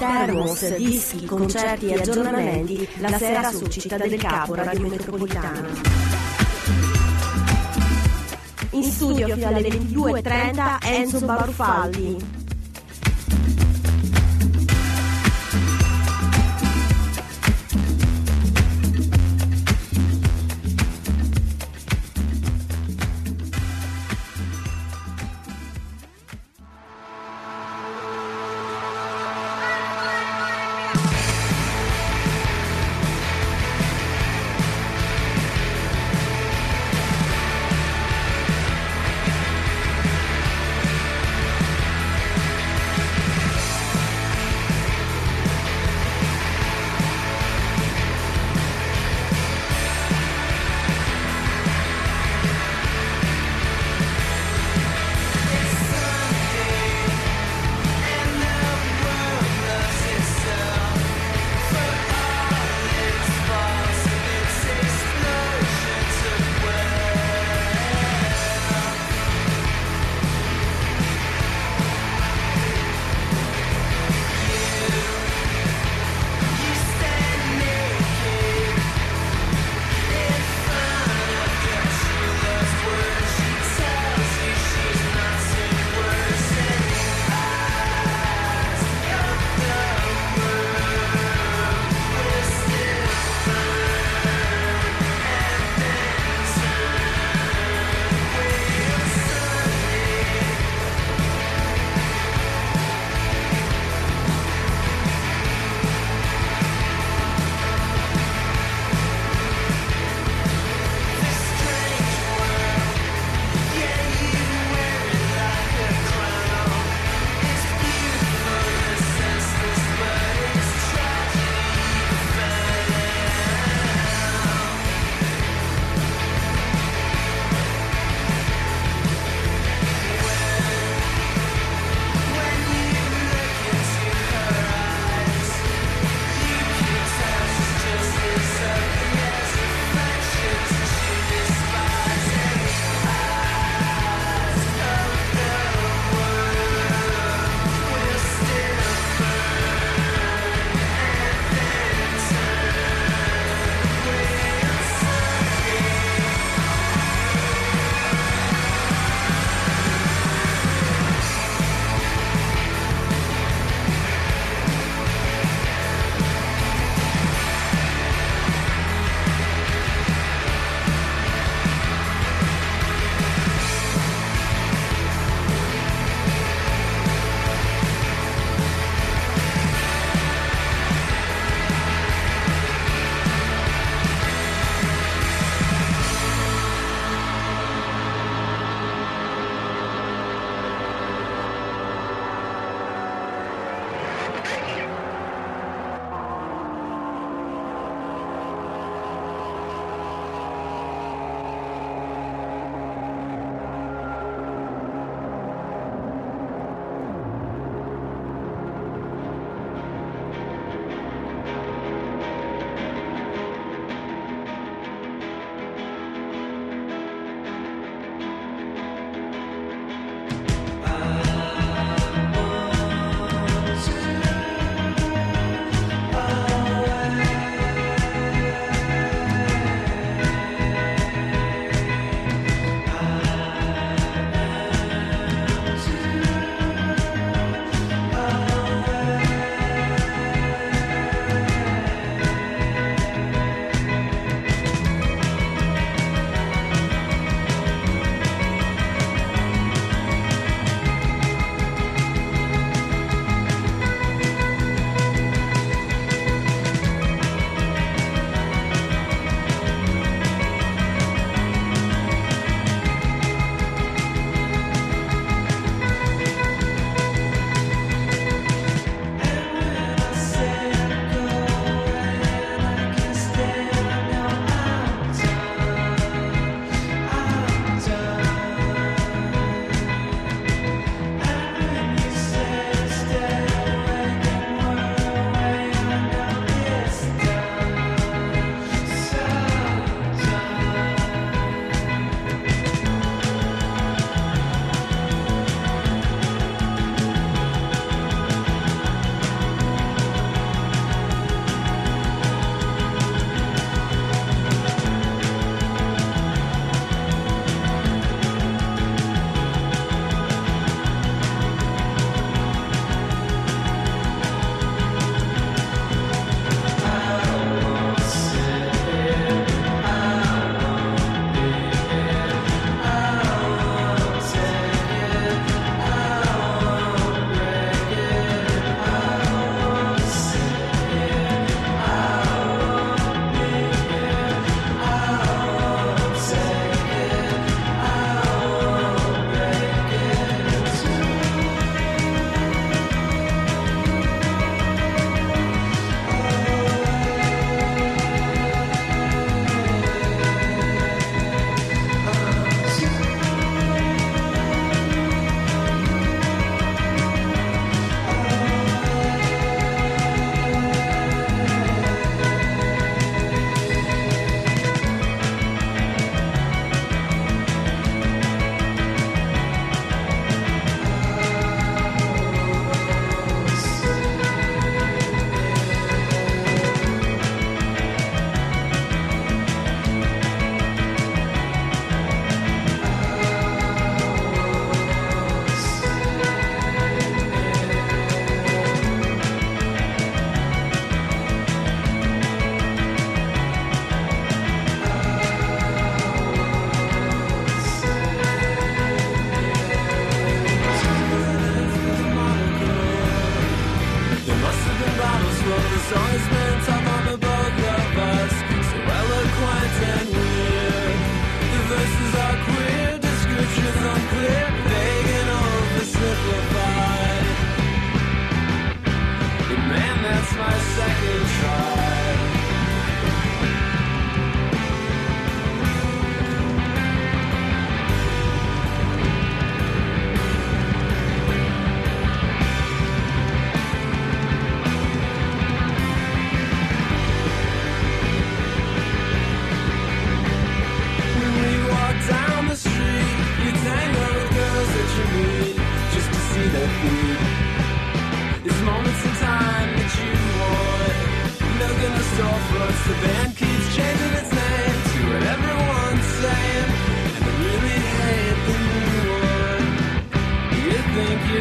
termos, dischi, concerti e aggiornamenti la sera su Città del Capo, Radio Metropolitana. In studio fino alle 22:30 Enzo Barufaldi.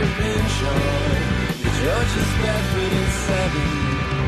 intervention. The judge is Bedford and 7.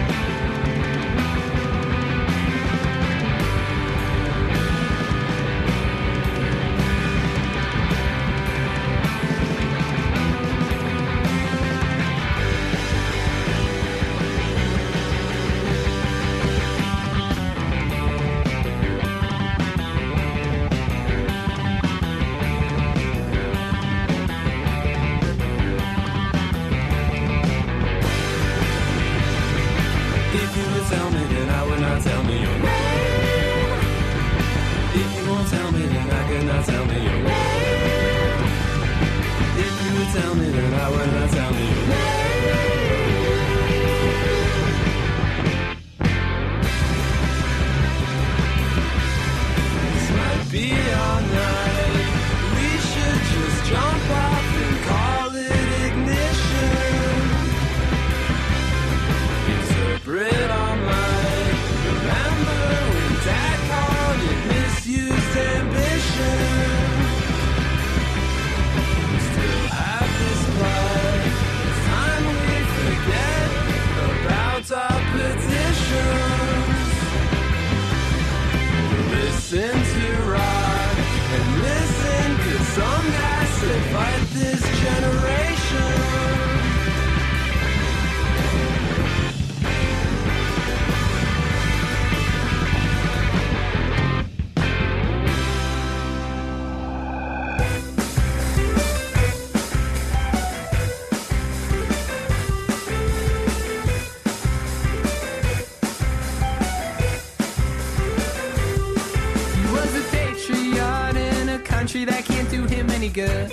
That can't do him any good.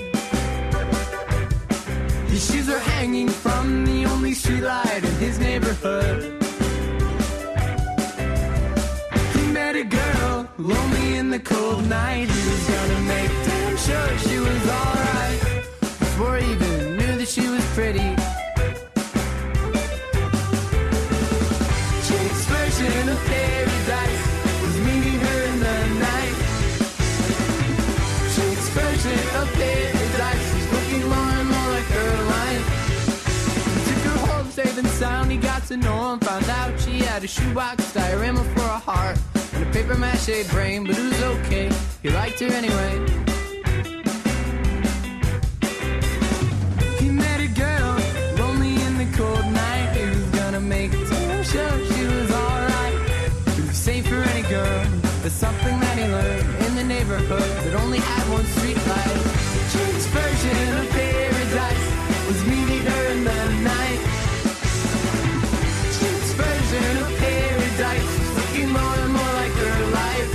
His shoes are hanging from the only streetlight in his neighborhood. He met a girl lonely in the cold night. He was gonna make damn sure she was alright before he even knew that she was pretty. Jake's version of paradise was meeting her in the night. Version of paradise is looking more and more like her life. He took her home safe and sound. He got to know him, found out she had a shoebox diorama for a heart and a paper mache brain, but it was okay. He liked her anyway. He met a girl lonely in the cold night. He was gonna make damn sure she was alright. He was safe for any girl. There's something that he learned in the neighborhood that only had one street light. Jake's version of paradise was meeting her in the night. Jake's version of paradise was looking more and more like her life.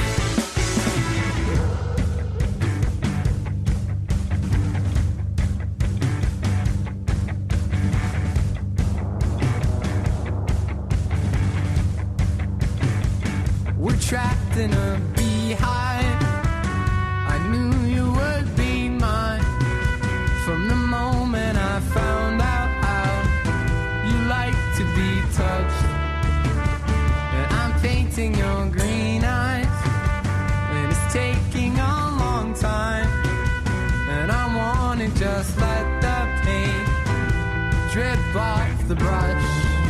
We're trapped in a beehive. I knew you would be mine from the moment I found out how you like to be touched. And I'm painting your green eyes, and it's taking a long time. And I wanna just let the paint drip off the brush.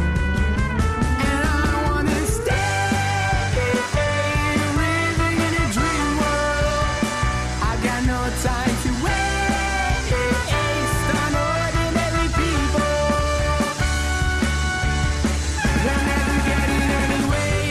Time to waste on ordinary people. They're never getting anyway.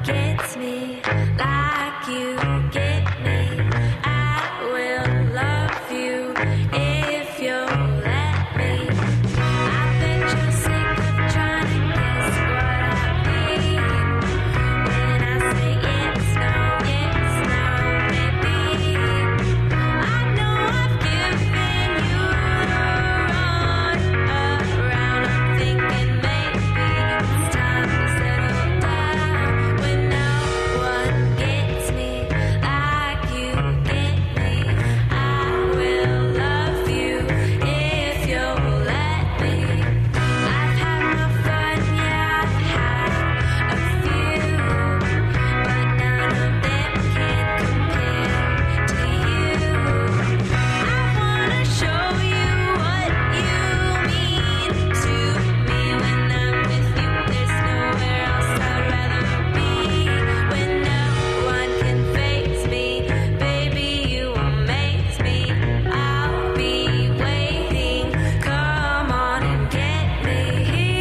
gets me like you get me. I will love you if you'll let me. I bet you're sick of trying to guess what I mean when I say yes, no, maybe. I know I've given you the run around. I'm thinking maybe it's time to settle down when no one gets me like you get me. I will love you if you'll let me. I've had my fun, yeah, I've had a few, but none of them can compare to you. I wanna show you what you mean to me. When I'm with you, there's nowhere else I'd rather be. When no one can face me, baby, you amaze me. I'll be waiting. Come on and get me.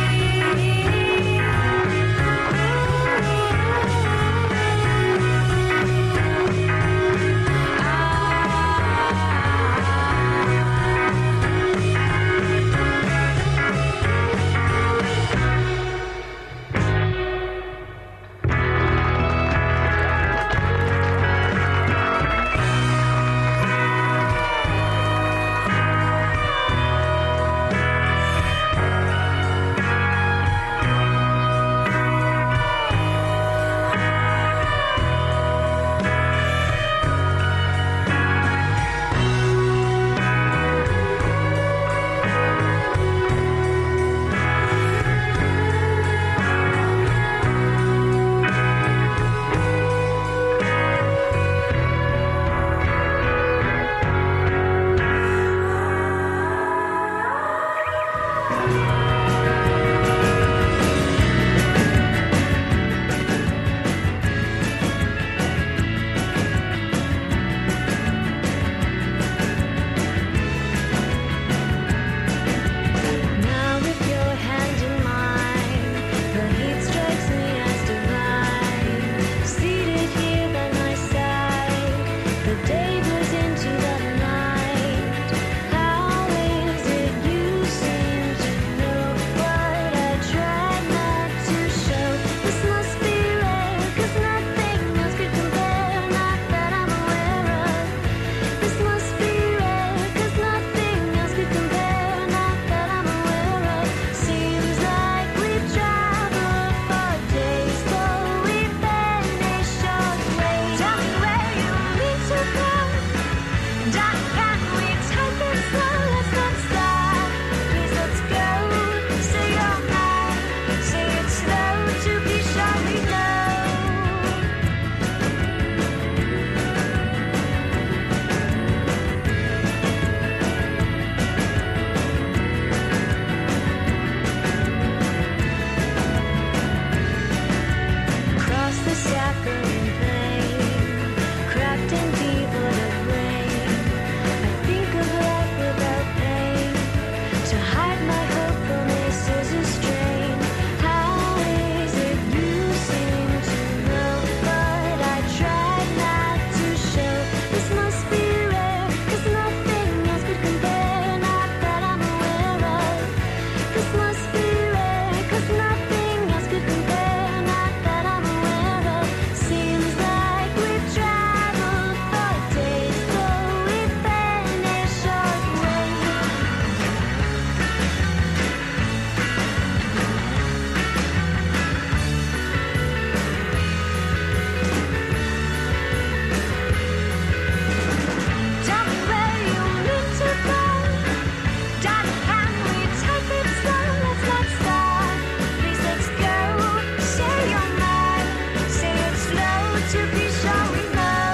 Now with your hand in mine, the heat strikes me as divine. Seated here by my side, the day goes into the night. How is it you seem to know what I try not to show? This must be rare, 'cause nothing else could compare, not that I'm aware of. This must be rare, 'cause nothing else could compare, not that I'm aware of. Seems like we've traveled for days, though we've been a short way. Tell me where you mean to go. Darling, can we take it slow? Let's not stop. Please, let's go. Say you're mine. Say it slow to be sure we know. Across the saccharine plain, cracked and devoid of rain, I think of life without pain, to hide my hope from a scissor strain. How is it you seem to know what I tried not to show? This must be rare, 'cause nothing else could compare, not that I'm aware of. This must be rare, 'cause nothing else could compare, not that I'm aware of. Seems like we've traveled for days, though we've been a short way. Tell me where you mean to go. Darling, can we take it slow? Let's not stop. Please, let's go. Say you're mine. Say it slow to be sure we know.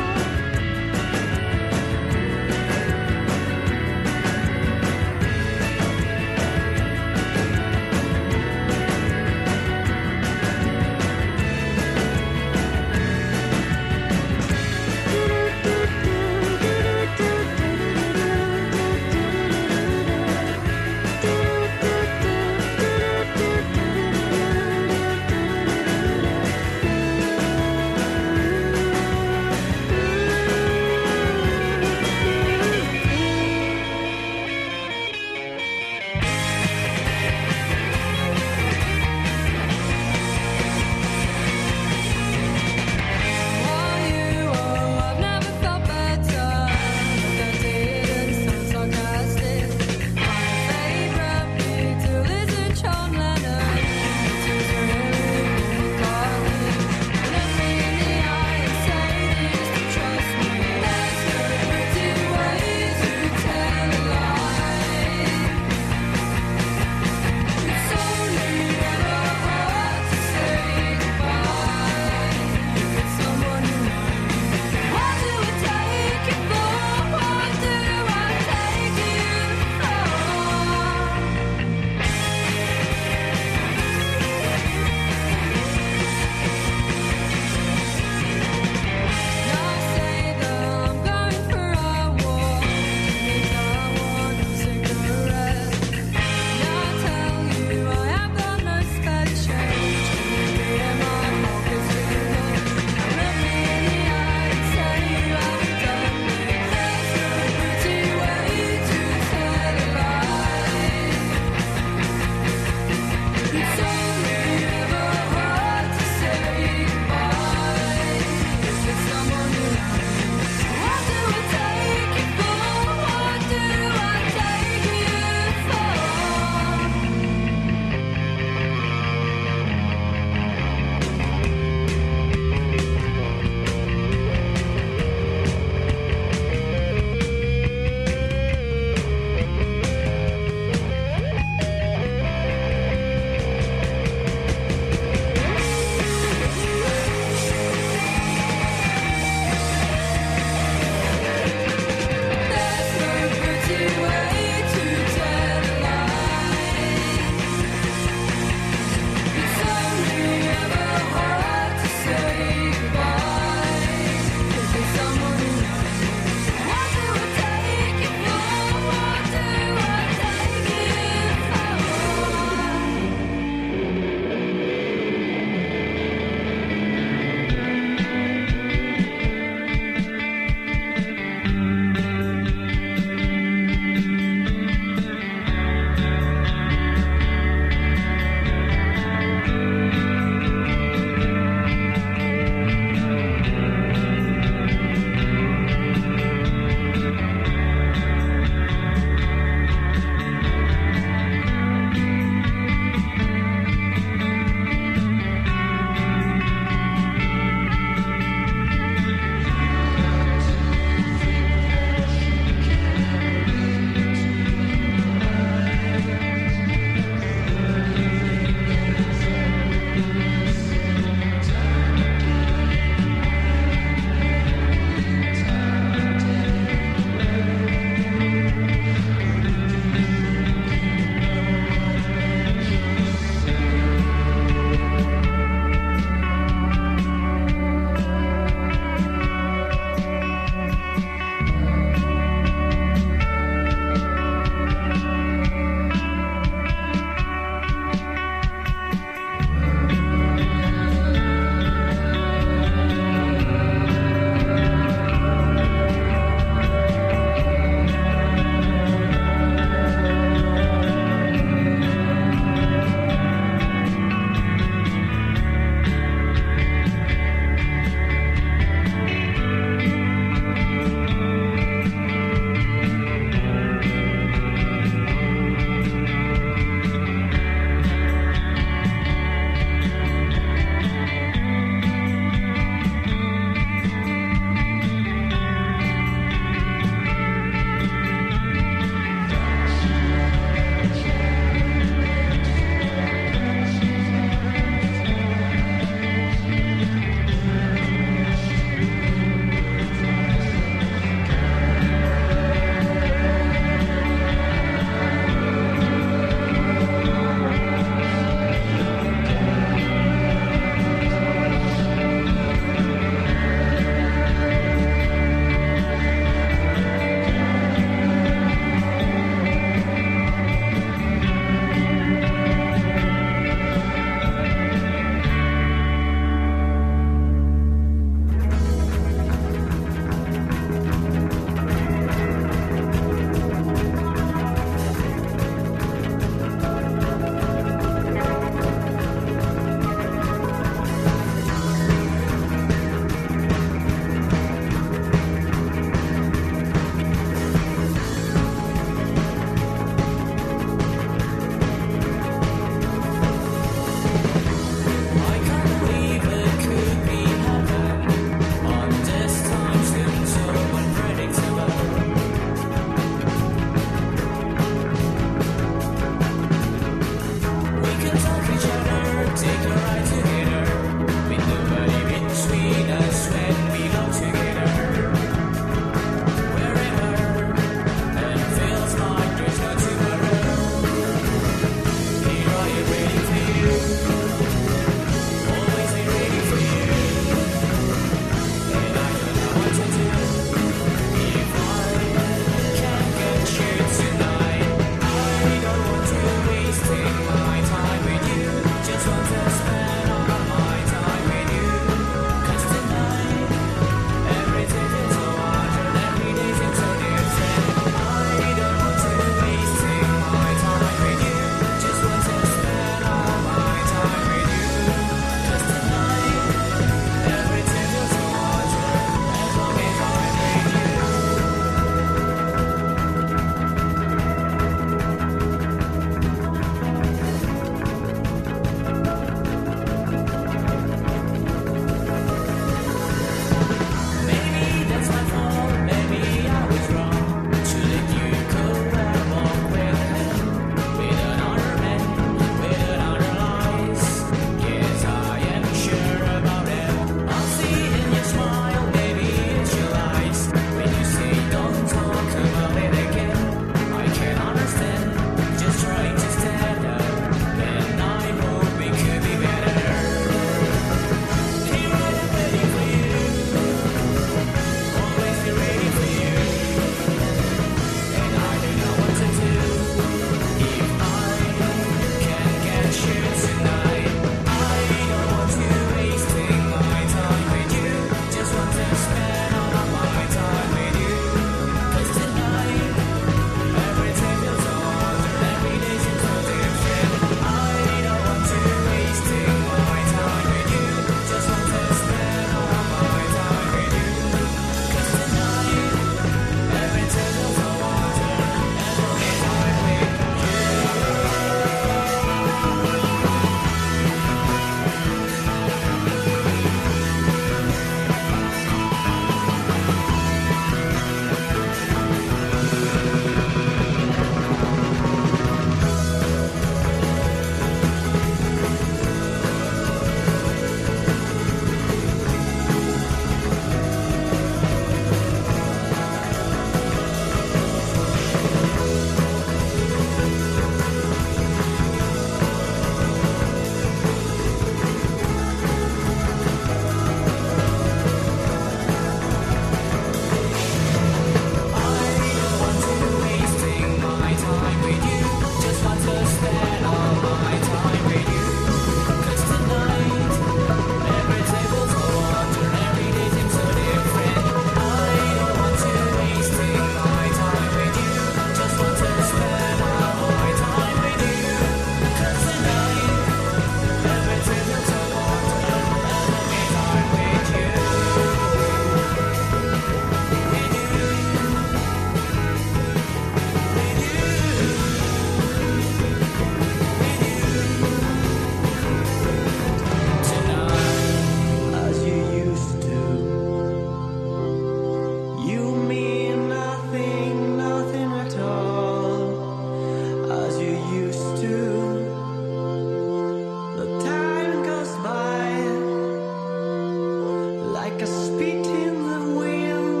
like a spit in the wind.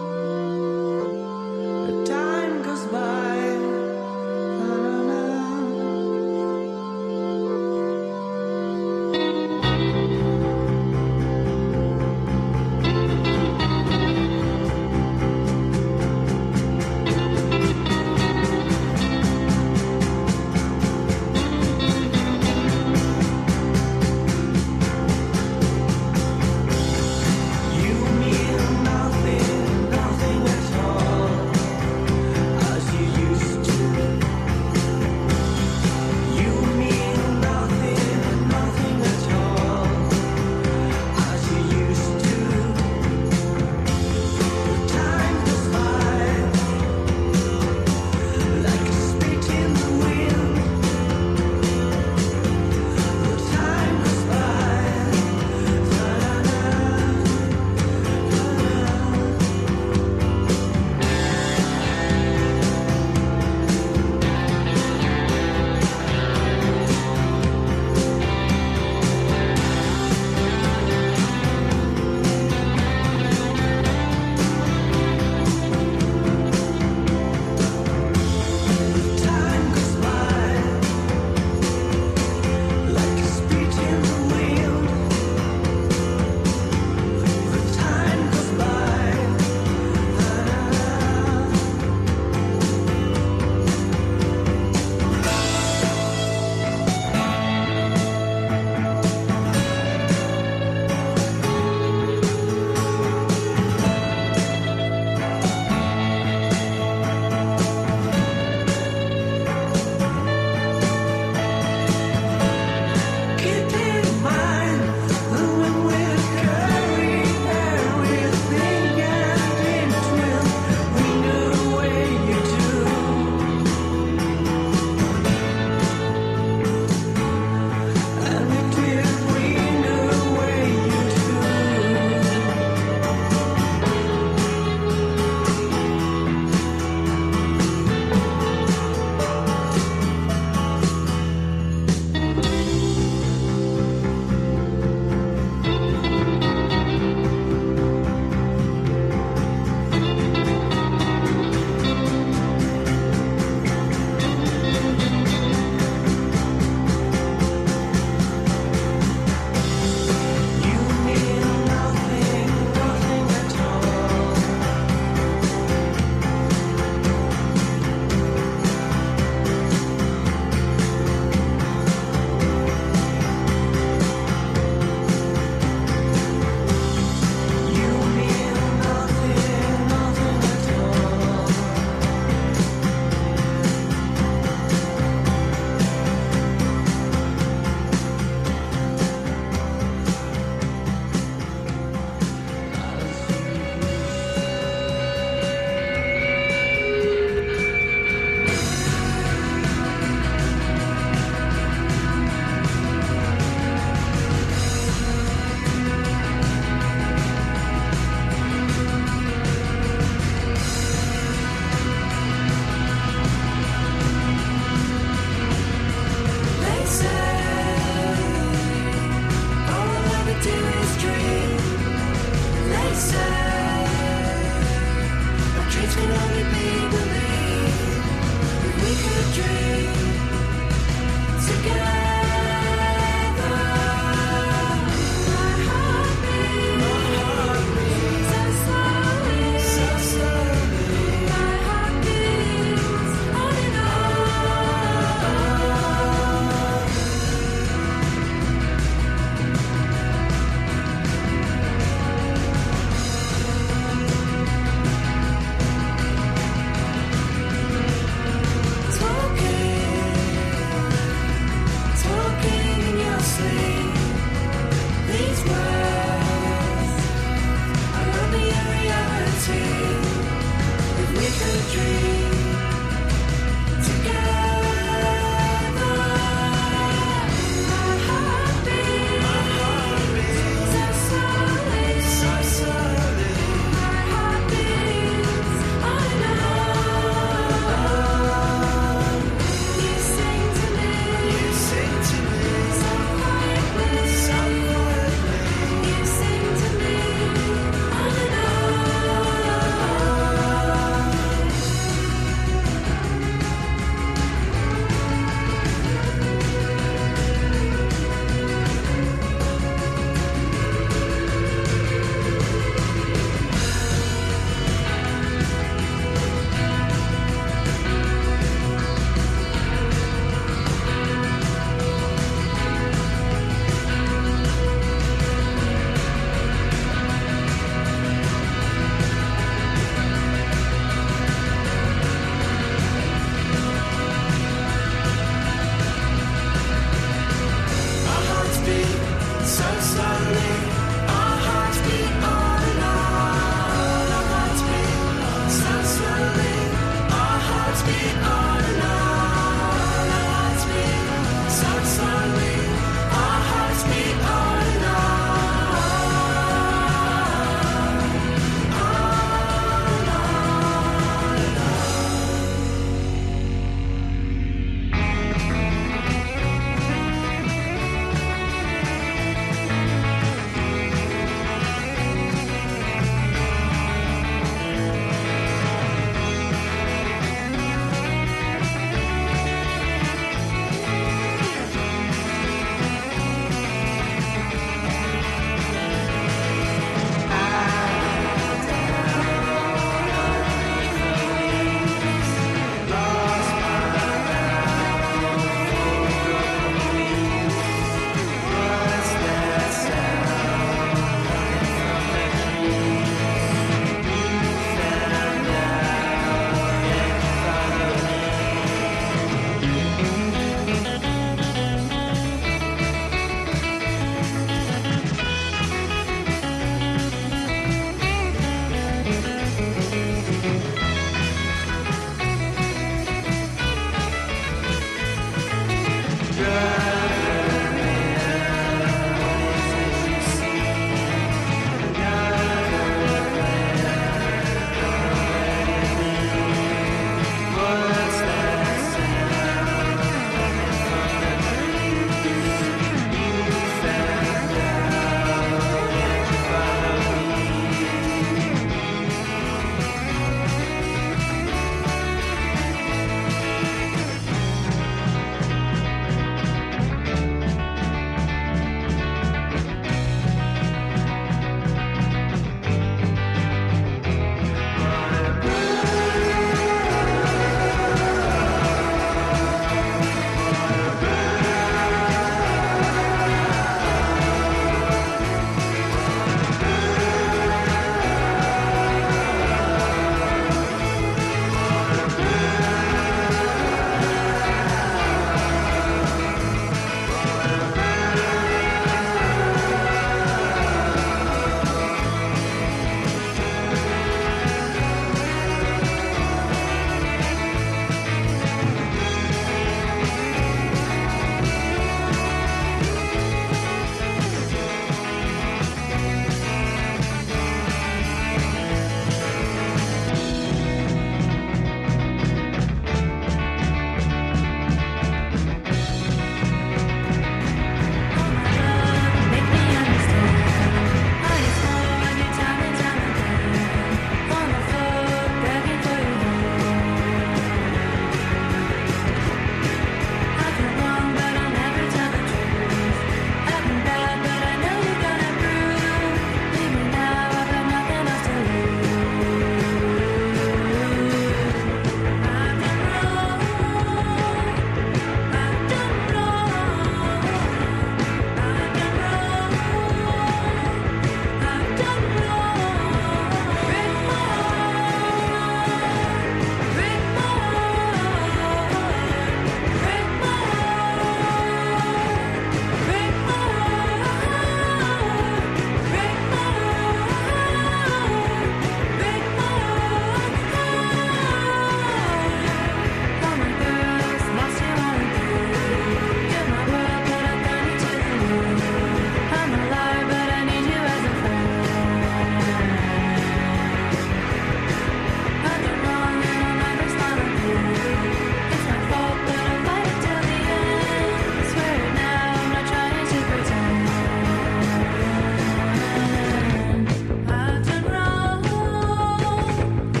The time goes by. You meet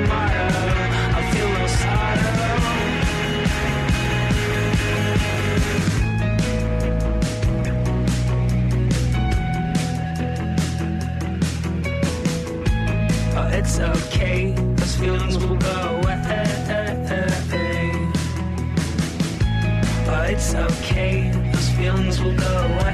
tomorrow. I feel no sorrow. Oh, it's okay, those feelings will go away. Oh, it's okay, those feelings will go away.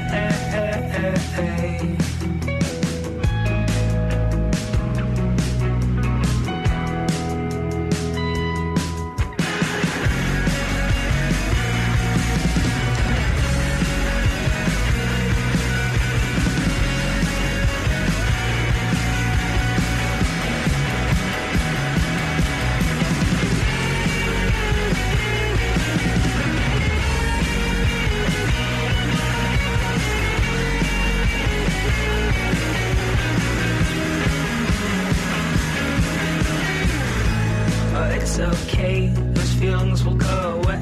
It's okay, those feelings will go away.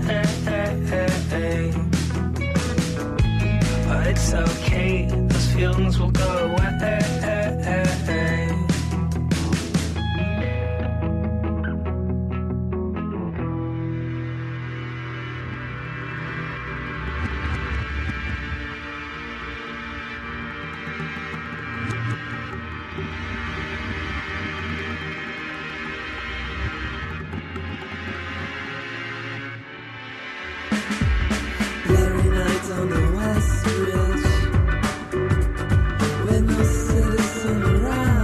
It's okay, those feelings will go away. Blurry nights on the West Ridge, with no citizen around.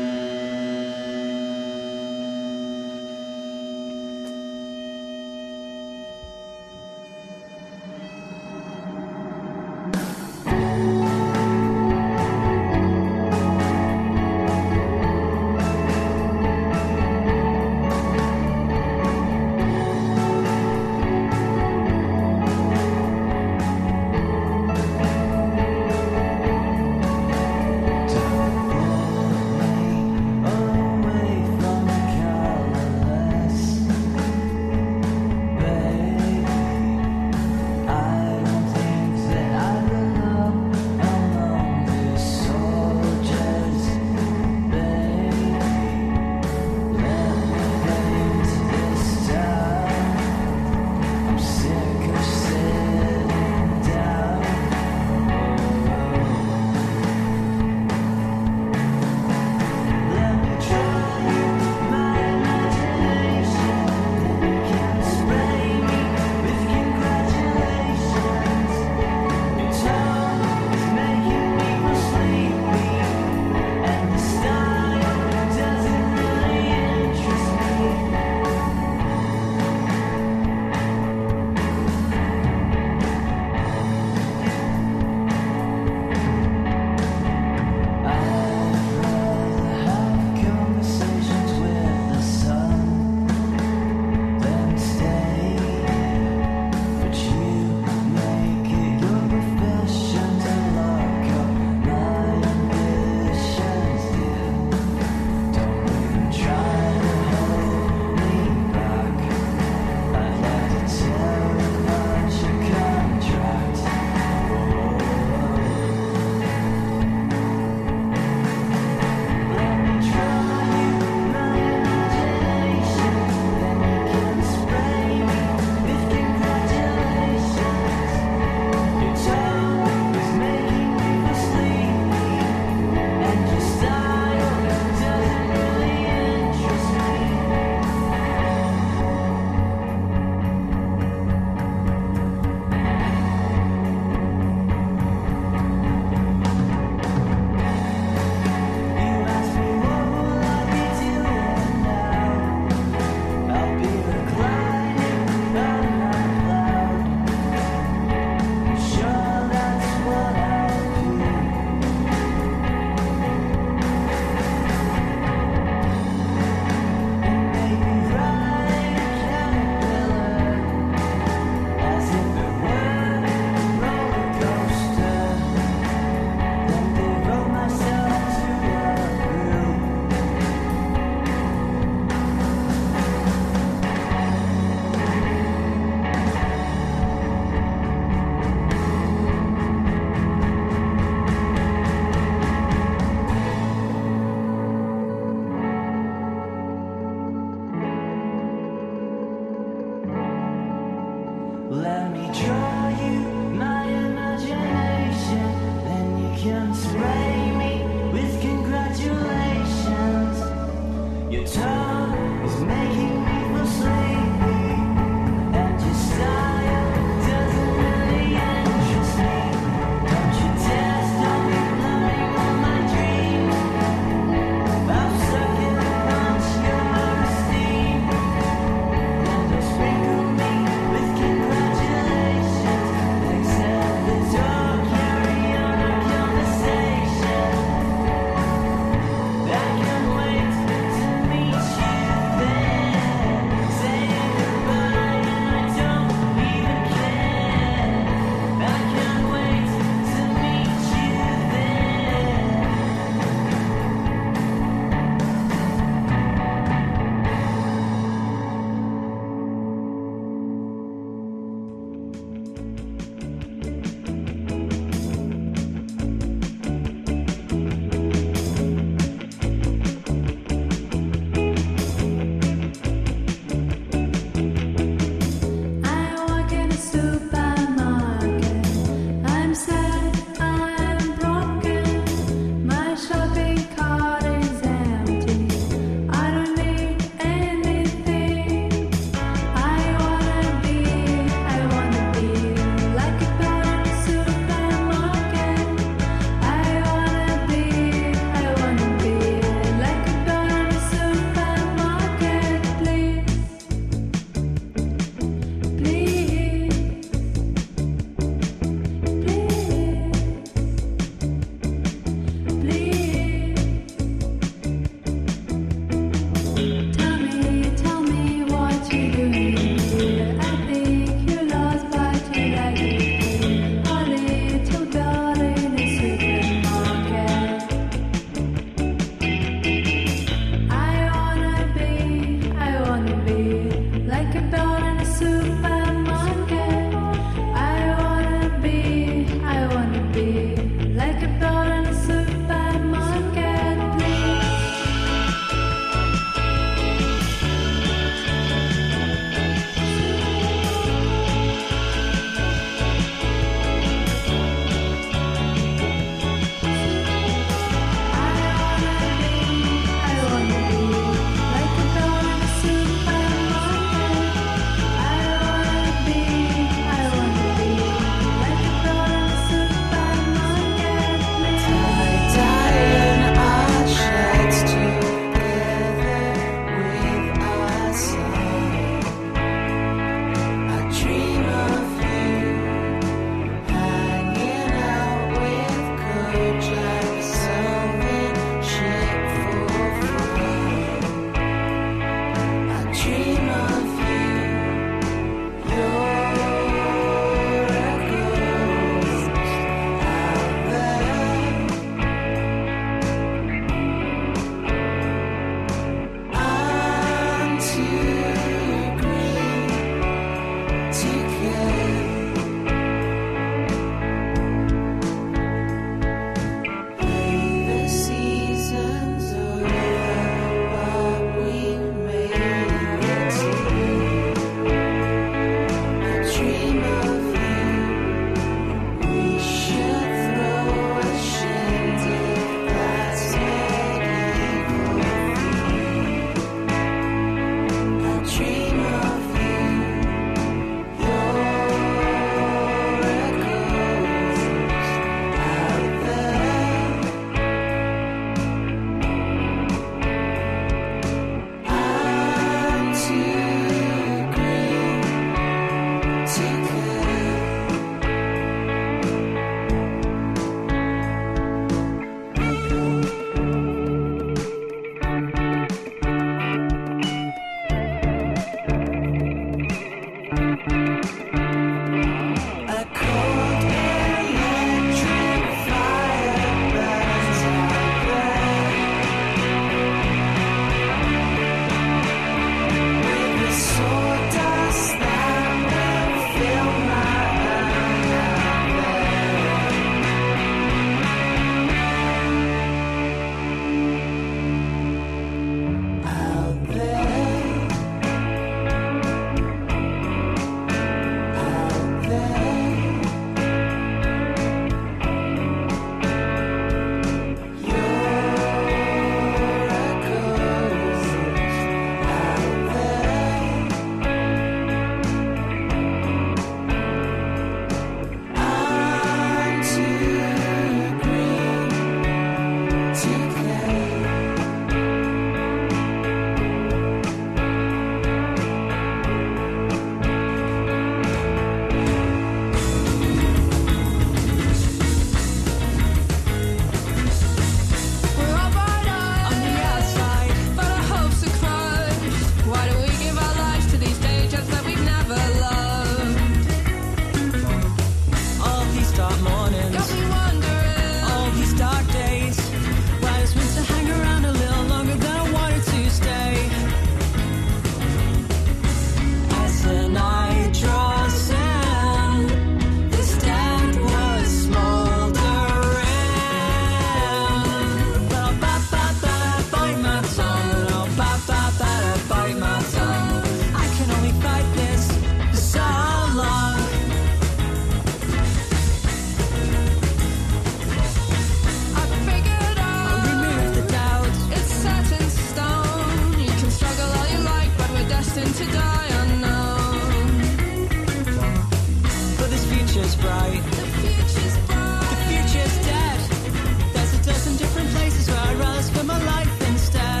future's bright. The future's dead. There's a dozen different places where I'd rather spend my life instead.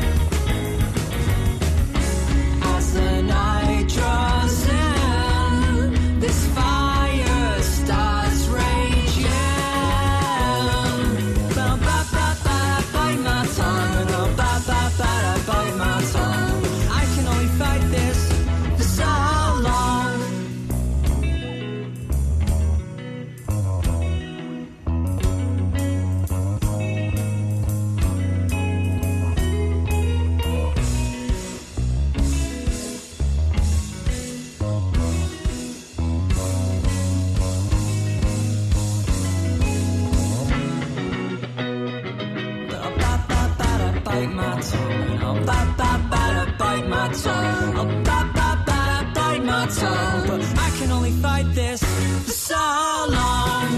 As the night draws in, this fire starts raging. Ba ba ba ba, bite my tongue. Oh, ba ba ba, bite my tongue. I can only fight this for so long. Bite my tongue. Oh, ba ba ba, bite my tongue. Oh, ba ba ba, bite my tongue. But I can only fight this for so long.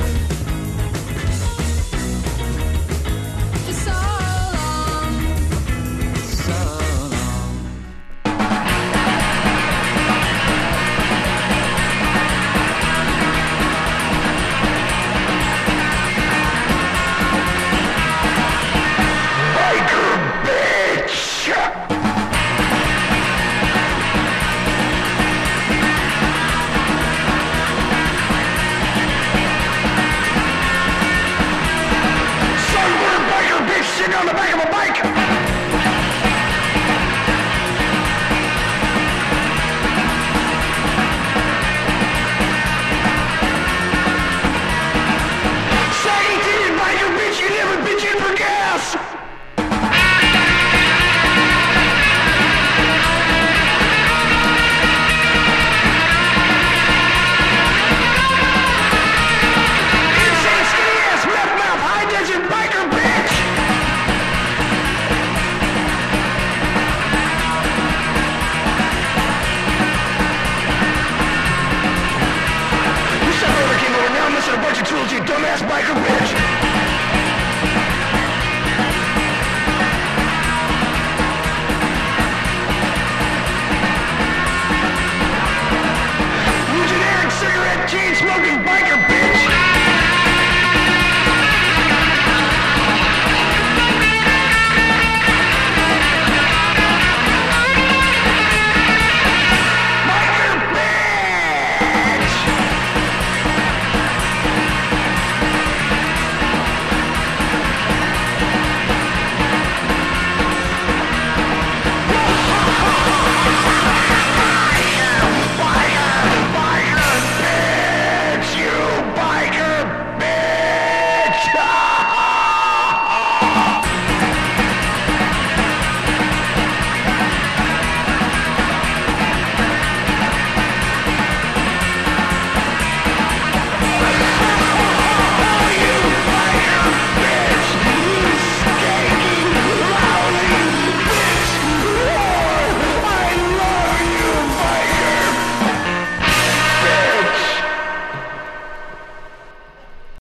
For so long. So long. Sitting on the back of a bike. Saggy titted biker bitch, you never bitch in for gas. Insane skinny ass meth mouth high desert biker bitch. Came over now, I'm missing a bunch of tools, you dumbass biker bitch!